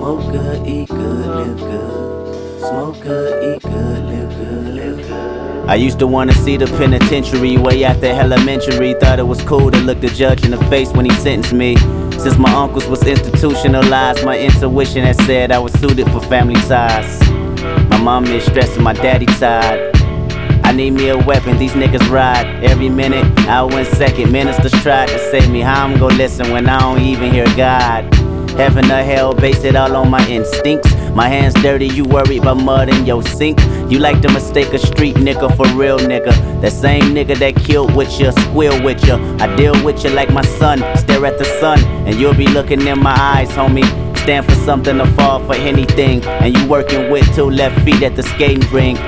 Smoke good, eat good, live good. Smoke good, eat good, live good, live good. I used to wanna see the penitentiary way after elementary. Thought it was cool to look the judge in the face when he sentenced me. Since my uncles was institutionalized, my intuition had said I was suited for family ties. My mom is stressing my daddy tired. I need me a weapon, these niggas ride every minute, hour and second. Ministers tried to save me, how I'm gon' listen when I don't even hear God? Heaven or hell, base it all on my instincts. My hands dirty, you worried about mud in your sink. You like to mistake a street nigga for real nigga. That same nigga that killed with you, squeal with you. I deal with you like my son, stare at the sun, and you'll be looking in my eyes, homie. Stand for something or fall for anything, and you working with 2 left feet at the skating rink.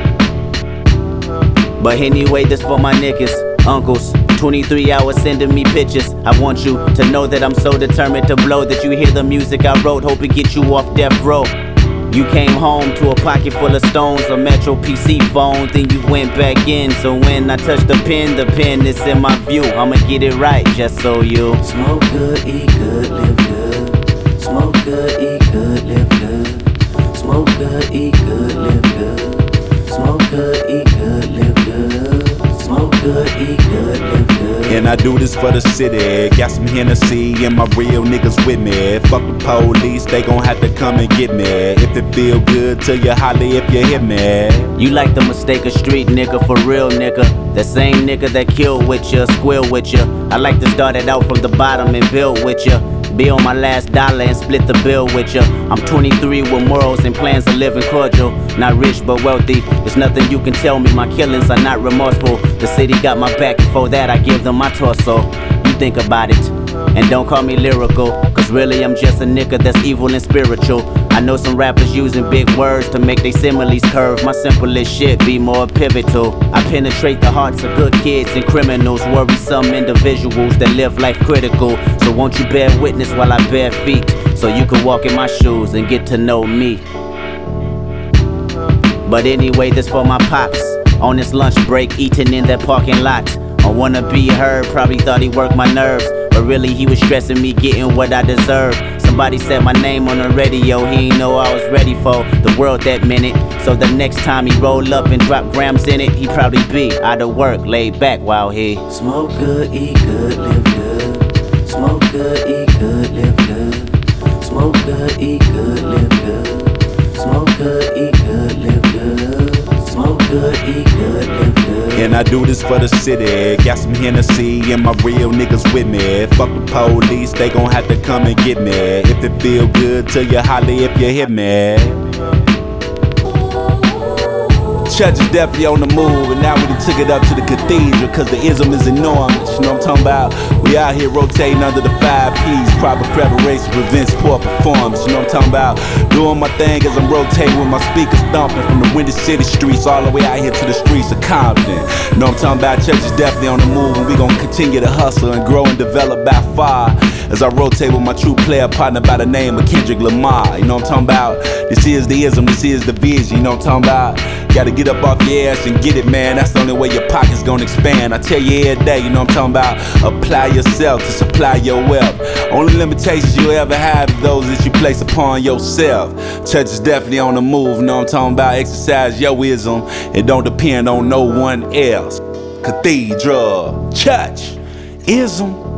But anyway, this for my niggas, uncles. 23 hours sending me pictures. I want you to know that I'm so determined to blow that you hear the music I wrote, hope it gets you off death row. You came home to a pocket full of stones, a Metro PC phone, then you went back in. So when I touch the pen is in my view. I'ma get it right, just so you smoke good, eat good, live good. Smoke good, eat good, live good. Smoke good, eat good, live good. Smoke good, eat good, live good. Smoke good, eat good, live good. And I do this for the city. Got some Hennessy and my real niggas with me. Fuck the police, they gon' have to come and get me. If it feel good to you, holler if you hit me. You like to mistake a street nigga for real nigga. That same nigga that killed with you, squeal with you. I like to start it out from the bottom and build with you. Be on my last dollar and split the bill with you. I'm 23 with morals and plans of living cordial. Not rich but wealthy, there's nothing you can tell me. My killings are not remorseful. The city got my back, before that I give them my torso. You think about it, and don't call me lyrical, cause really I'm just a nigga that's evil and spiritual. I know some rappers using big words to make they similes curve. My simplest shit be more pivotal. I penetrate the hearts of good kids and criminals, worrisome individuals that live life critical. So won't you bear witness while I bare feet, so you can walk in my shoes and get to know me. But anyway, this for my pops, on this lunch break eating in that parking lot. I wanna be heard, probably thought he worked my nerves, but really he was stressing me getting what I deserve. Somebody said my name on the radio, he ain't know I was ready for the world that minute. So the next time he roll up and drop grams in it, he probably be out of work, laid back while he smoke good, eat good, live good. Smoke good, eat good, live good. Smoke good, eat good, live good. Smoke good, eat good, live good. Smoke good, eat good, live good. And I do this for the city. Got some Hennessy and my real niggas with me. Fuck the police, they gon' have to come and get me. If it feel good to you, holler if you hit me. Church is definitely on the move, and now we done took it up to the cathedral, cause the ism is enormous, you know what I'm talking about? We out here rotating under the 5 P's, proper preparation prevents poor performance, you know what I'm talking about? Doing my thing as I'm rotating with my speakers thumping from the Windy City streets all the way out here to the streets of Compton. You know what I'm talking about? Church is definitely on the move, and we gon' continue to hustle and grow and develop by far as I rotate with my true player partner by the name of Kendrick Lamar. You know what I'm talking about? This is the ism, this is the vision, you know what I'm talking about? Gotta get up off your ass and get it, man. That's the only way your pocket's gonna expand. I tell you every day, you know what I'm talking about? Apply yourself to supply your wealth. Only limitations you'll ever have is those that you place upon yourself. Church is definitely on the move, you know what I'm talking about? Exercise your wisdom. It don't depend on no one else. Cathedral, church, ism.